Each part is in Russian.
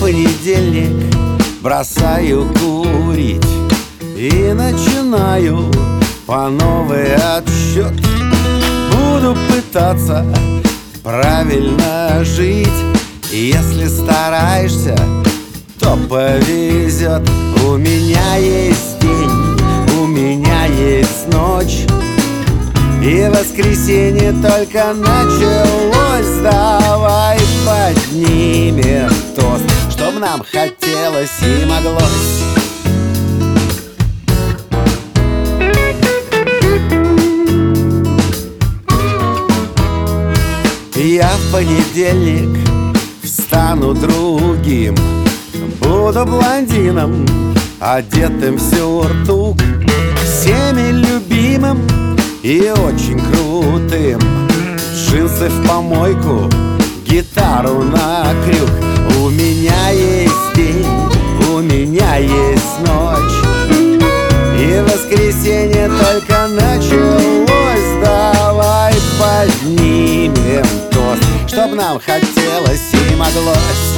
понедельник бросаю курить и начинаю по новой отсчет. Буду пытаться правильно жить, и если стараешься, то повезет. У меня есть день, у меня есть ночь, и воскресенье только началось. Давай поднимем тост, чтоб нам хотелось и моглось. Я в понедельник стану другим, буду блондином, одетым в сюртук, всеми любимым и очень крутым. Джинсы в помойку, гитару на крюк. У меня есть день, у меня есть ночь, и воскресенье только началось. Давай поднимем тост, чтоб нам хотелось и моглось.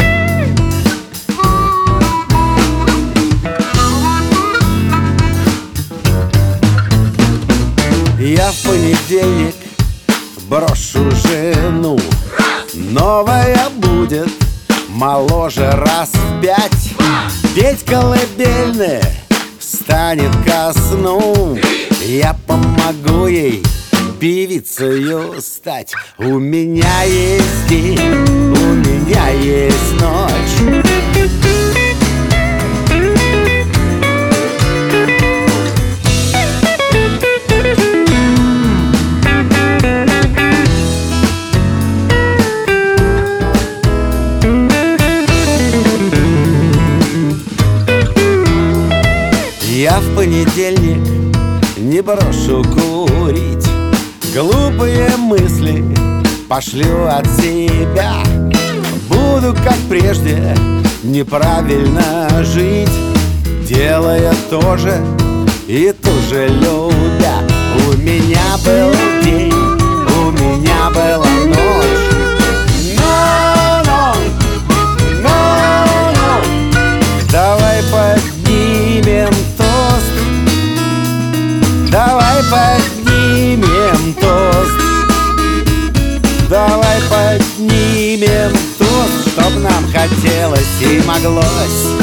Я в понедельник брошу жену, новая будет моложе раз в 5. Петь колыбельные станет ко сну, я помогу ей певицею стать. У меня есть день, у меня есть ночь, я в понедельник не брошу курить, глупые мысли пошлю от себя. Буду, как прежде, неправильно жить, делая то же и туже любя. У меня был день, у меня была ночь. Но, давай поднимем тост, давай поднимем тост, давай поднимем тост, чтоб нам хотелось и моглось.